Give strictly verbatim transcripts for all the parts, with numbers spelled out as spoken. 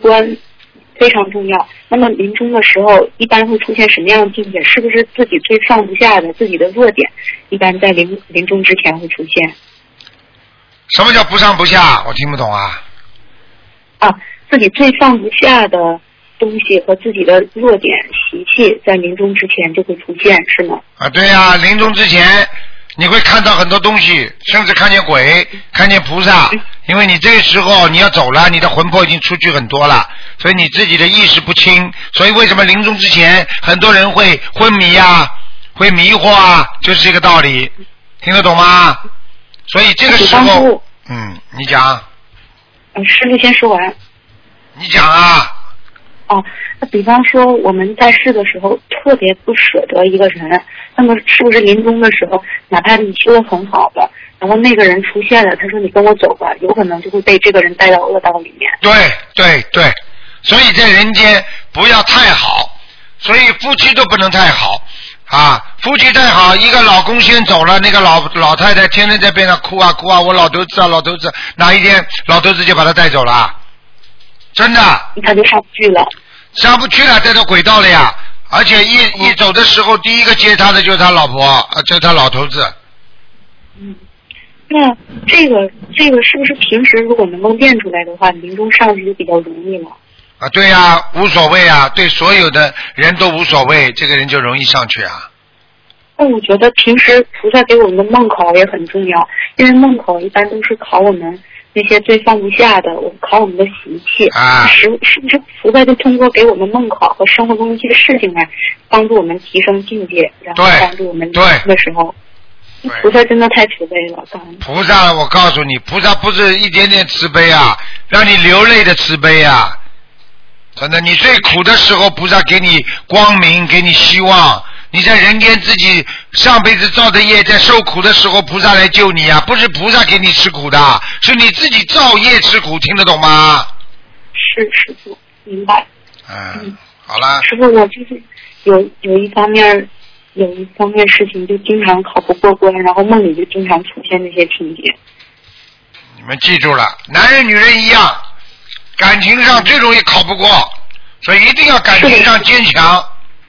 观非常重要。那么临终的时候一般会出现什么样的境界？是不是自己最放不下的自己的弱点一般在临临终之前会出现？ 什么叫不上不下？我听不懂啊。 啊，自己最放不下的东西和自己的弱点习气在临终之前就会出现，是吗？ 啊，对呀、啊，临终之前你会看到很多东西，甚至看见鬼，看见菩萨，因为你这个时候你要走了，你的魂魄已经出去很多了，所以你自己的意识不清，所以为什么临终之前很多人会昏迷啊，会迷惑啊，就是这个道理，听得懂吗？所以这个时候，嗯，你讲。 嗯，师傅先说完。 你讲啊。 哦，那比方说我们在世的时候特别不舍得一个人，那么是不是临终的时候，哪怕你修得很好的，然后那个人出现了，他说你跟我走吧，有可能就会被这个人带到恶道里面。 对对对，所以在人间不要太好，所以夫妻都不能太好啊，夫妻太好，一个老公先走了，那个老老太太天天在边上哭啊哭啊，我老头子啊老头子，哪一天老头子就把他带走了，真的。 他就上不去了。 上不去了，带到轨道了呀！而且一一走的时候，第一个接他的就是他老婆，啊，就是他老头子。 嗯，那这个这个是不是平时如果能够练出来的话，临终上去就比较容易了？ 啊，对呀、啊，无所谓啊，对所有的人都无所谓，这个人就容易上去啊。 那我觉得平时菩萨给我们的梦考也很重要，因为梦考一般都是考我们那些最放不下的，我考我们的习气啊，是是不是菩萨就通过给我们梦考和生活中一些事情来帮助我们提升境界，然后帮助我们对的时候，菩萨真的太慈悲了。 菩萨，我告诉你，菩萨不是一点点慈悲啊，让你流泪的慈悲啊！真的，你最苦的时候，菩萨给你光明，给你希望。你在人间自己上辈子造的业，在受苦的时候，菩萨来救你啊！不是菩萨给你吃苦的，是你自己造业吃苦，听得懂吗？ 是师父，明白。 嗯，嗯好了。 师父，我就是有有一方面有一方面事情就经常考不过关，然后梦里就经常出现那些情节。 你们记住了，男人女人一样，感情上最容易考不过，所以一定要感情上坚强。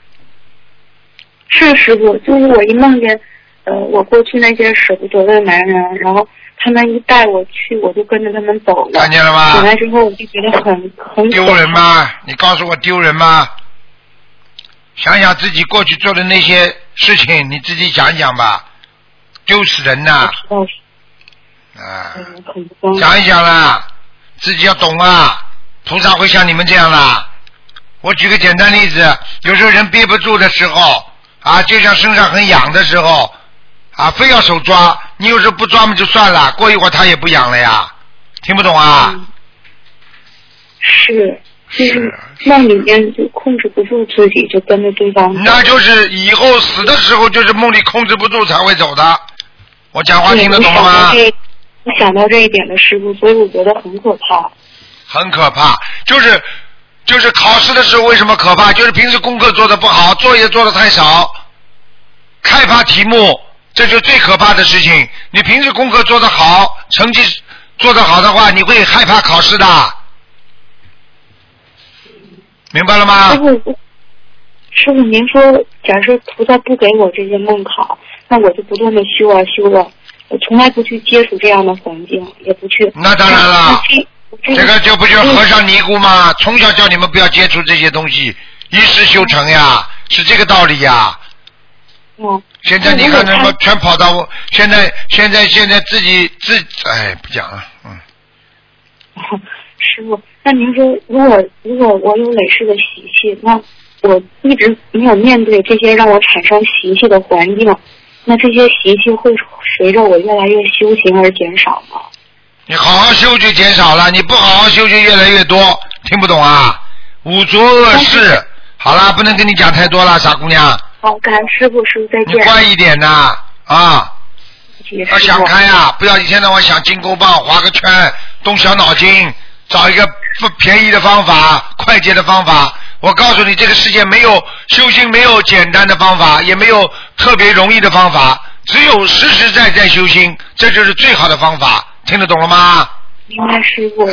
是师傅，就是我一梦见，呃，我过去那些舍不得的男人，然后他们一带我去，我就跟着他们走了。 看见了吗？ 回来之后我就觉得很很丢人吗？你告诉我丢人吗？想想自己过去做的那些事情，你自己想想吧，丢死人呐！啊，嗯、想一想啦，自己要懂啊，菩萨会像你们这样啦。我举个简单例子，有时候人憋不住的时候。啊，就像身上很痒的时候，啊，非要手抓，你有时候不抓嘛就算了，过一会儿它也不痒了呀，听不懂啊？ 嗯、是，就是梦里面就控制不住自己，就跟着对方。 那就是以后死的时候，就是梦里控制不住才会走的。我讲话听得懂吗？ 我想到这一点的师傅，所以我觉得很可怕。 很可怕，就是。就是考试的时候为什么可怕？就是平时功课做得不好，作业做得太少，害怕题目，这就是最可怕的事情。你平时功课做得好，成绩做得好的话，你会害怕考试的，明白了吗？ 师傅，师傅，您说，假设菩萨不给我这些梦考，那我就不断的修啊修啊，我从来不去接触这样的环境，也不去。 那当然了。这个就不就是和尚尼姑吗？从小叫你们不要接触这些东西，一世修成呀，是这个道理呀。 嗯。 现在你看他们全跑到，现在现在现在自己自哎不讲了，嗯。 师傅，那您说，如果如果我有累世的习气，那我一直没有面对这些让我产生习气的环境，那这些习气会随着我越来越修行而减少吗？ 你好好修就减少了，你不好好修就越来越多，听不懂啊？五浊恶世，好了，不能跟你讲太多了，傻姑娘。 好，感恩师傅，师傅再见。 你乖一点呐，啊，要想开啊，不要一天到晚想金箍棒划个圈，动小脑筋，找一个不便宜的方法，快捷的方法。我告诉你，这个世界没有修行，没有简单的方法，也没有特别容易的方法，只有实实在在修行，这就是最好的方法。听得懂了吗？ 明白，师傅。